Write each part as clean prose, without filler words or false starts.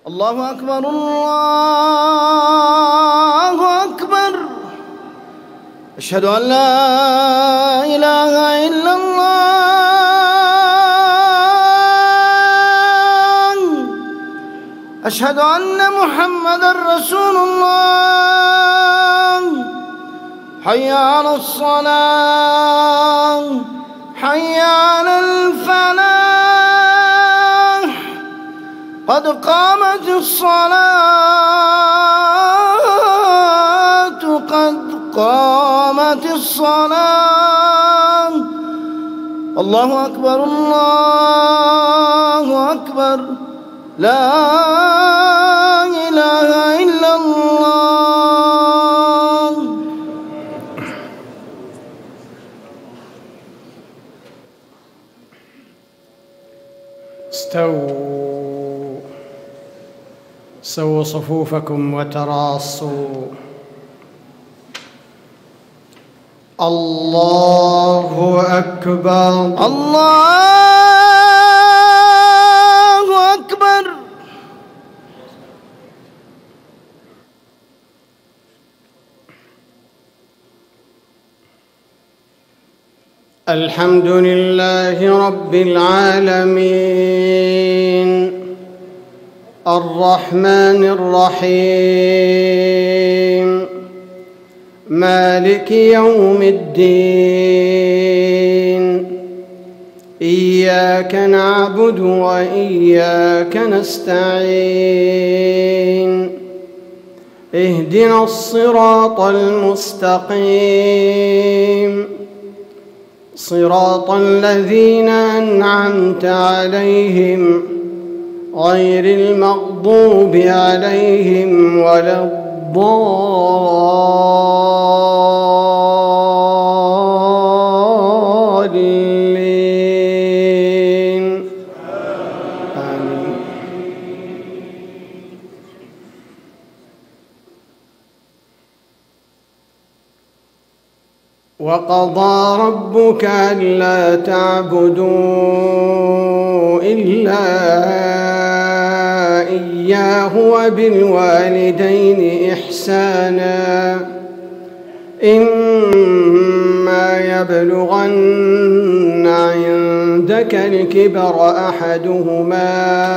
الله أكبر الله أكبر. أشهد أن لا إله إلا الله. أشهد أن محمدًا رسول الله. حي على الصلاة، حي على الفلاح، قد قامت الصلاة، قد قامت الصلاة. الله أكبر الله أكبر. لا إله إلا الله. سووا صفوفكم وتراصوا. الله أكبر الله أكبر. الحمد لله رب العالمين، الرحمن الرحيم، مالك يوم الدين. إياك نعبد وإياك نستعين. اهدنا الصراط المستقيم، صراط الذين أنعمت عليهم غير المغضوب عليهم ولا الضالين. آمين. وقضى ربك ألا تعبدوا إلا إياه وبالوالدين إحسانا. إما يبلغن عندك الكبر أحدهما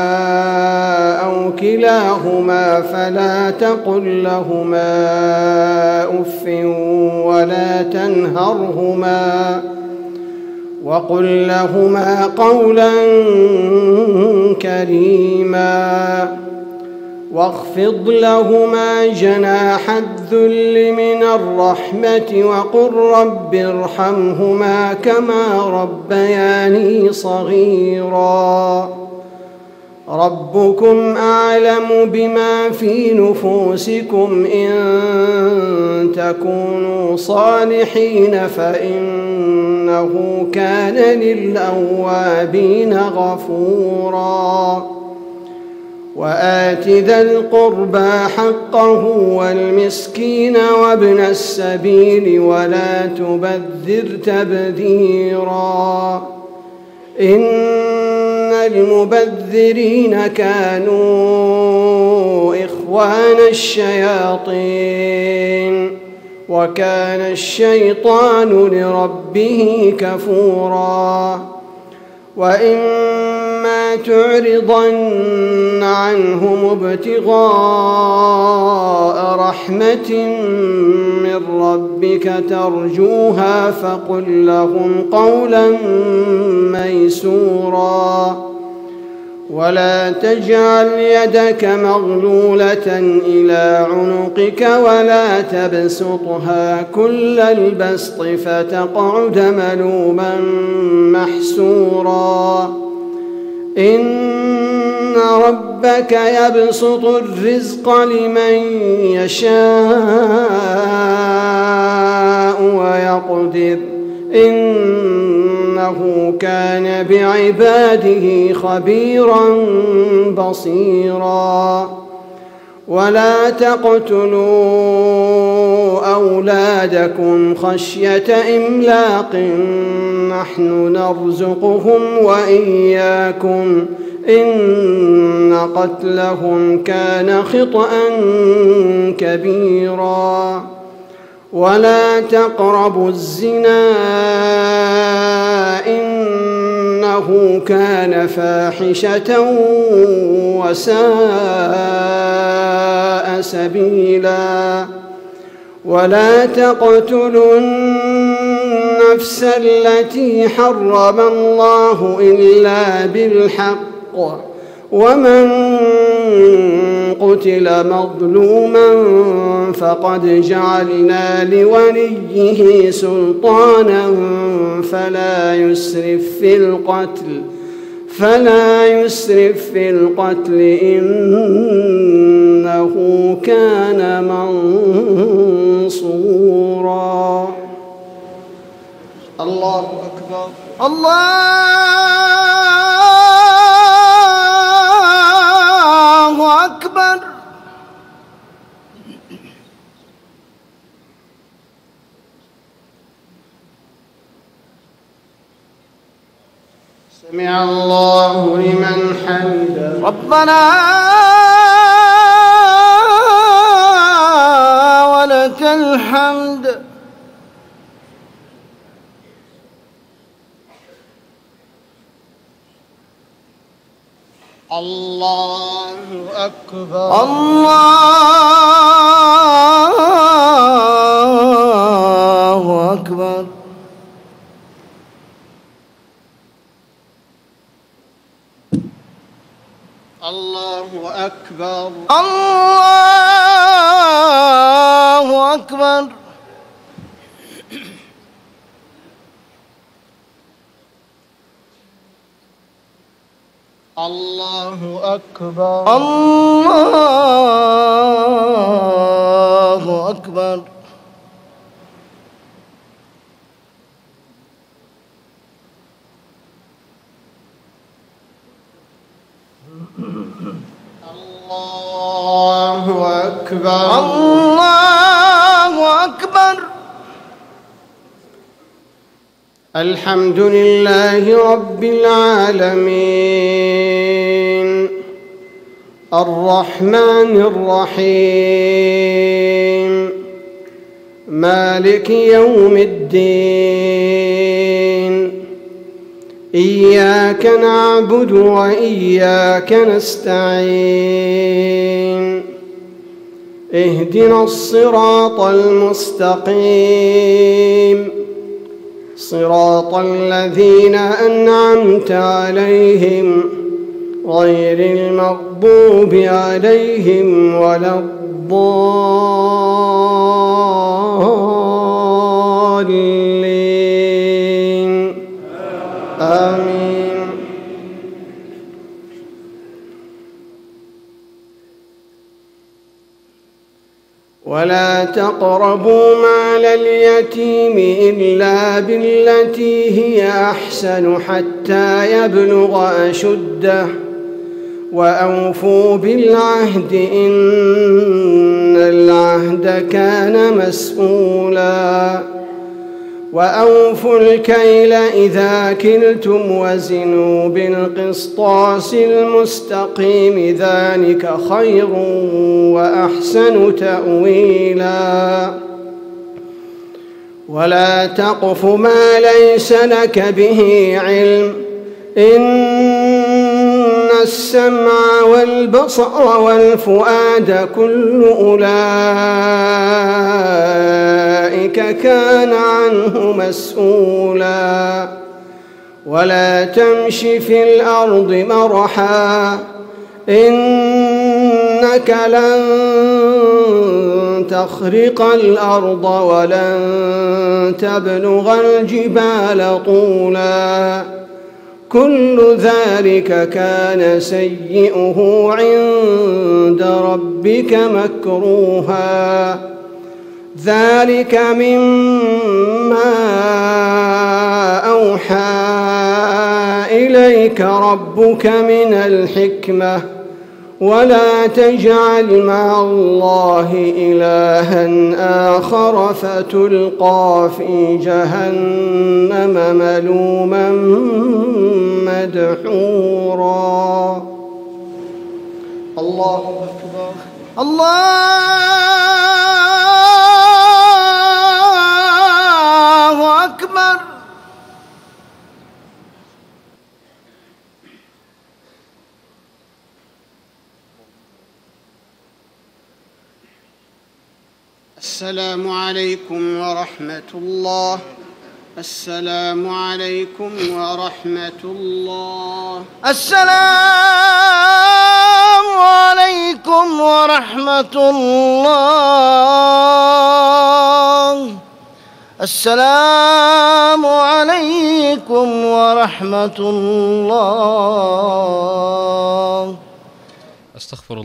أو كلاهما فلا تقل لهما أف ولا تنهرهما وقل لهما قولا كريما. واخفض لهما جناح الذل من الرحمة وقل رب ارحمهما كما ربياني صغيرا. ربكم أعلم بما في نفوسكم، إن تكونوا صالحين فإنه كان للأوابين غفورا. وآت ذا القربى حقه والمسكين وابن السبيل ولا تبذر تبذيرا. إن المبذرين كانوا إخوان الشياطين وكان الشيطان لربه كفورا. وإما تعرضن عنهم ابتغاء رحمة من ربك ترجوها فقل لهم قولا ميسورا. ولا تجعل يدك مغلولة إلى عنقك ولا تبسطها كل البسط فتقعد ملوما محسورا. إن ربك يبسط الرزق لمن يشاء ويقدر، إنه كان بعباده خبيرا بصيرا. ولا تقتلوا أولادكم خشية إملاق، نحن نرزقهم وإياكم، إن قتلهم كان خطأ كبيرا ولا تقربوا الزنا إنه كان فاحشة وساء سبيلا ولا تقتلوا النفس التي حرم الله إلا بالحق ومن قتل مظلوما فقد جعلنا لوليه سلطانا فلا يسرف في القتل إنه كان منصورا. الله أكبر. الله أكبر. سمع الله لمن حمده. ربنا ولك الحمد. الله أكبر. الله أكبر. الله أكبر. الله أكبر. الله أكبر. الله أكبر. الله أكبر. الله أكبر. الحمد لله رب العالمين الرحمن الرحيم مالك يوم الدين إياك نعبد وإياك نستعين اهدنا الصراط المستقيم صراط الذين أنعمت عليهم غير المغضوب عليهم ولا الضالين آمين. ولا تقربوا مال اليتيم إلا بالتي هي أحسن حتى يبلغ أشده وأوفوا بالعهد إن العهد كان مسؤولا وأوفوا الكيل إذا كلتم وزنوا بالقسطاس المستقيم ذلك خير وأحسن تأويلا ولا تقف ما ليس لك به علم إن السمع والبصر والفؤاد كل أولئك كان عنه مسؤولا ولا تمش في الأرض مرحا إنك لن تخرق الأرض ولن تبلغ الجبال طولا كل ذلك كان سيئه عند ربك مكروها ذلك مما أوحى إليك ربك من الحكمة ولا تجعل مع الله إلها آخر فتلقى في جهنم ملوما مدحورا. الله أكبر. الله أكبر. السلام عليكم ورحمة الله. السلام عليكم ورحمة الله. السلام عليكم ورحمة الله. السلام عليكم ورحمة الله. أستغفر الله.